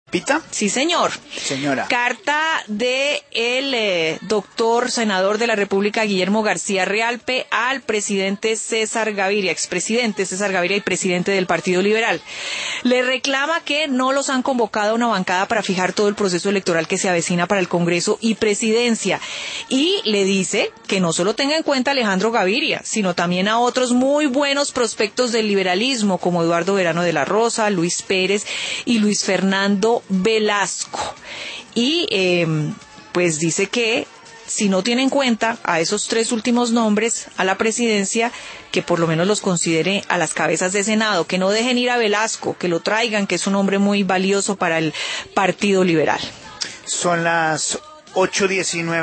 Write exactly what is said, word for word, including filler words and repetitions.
¿Pita? Sí, señor. Señora. Carta de el eh, doctor senador de la República, Guillermo García Realpe, al presidente César Gaviria, expresidente César Gaviria y presidente del Partido Liberal. Le reclama que no los han convocado a una bancada para fijar todo el proceso electoral que se avecina para el Congreso y presidencia. Y le dice que no solo tenga en cuenta a Alejandro Gaviria, sino también a otros muy buenos prospectos del liberalismo, como Eduardo Verano de la Rosa, Luis Pérez y Luis Fernando Velasco. Y eh, pues dice que si no tiene en cuenta a esos tres últimos nombres a la presidencia, que por lo menos los considere a las cabezas de Senado, que no dejen ir a Velasco, que lo traigan, que es un hombre muy valioso para el Partido Liberal. Son las ocho diecinueve.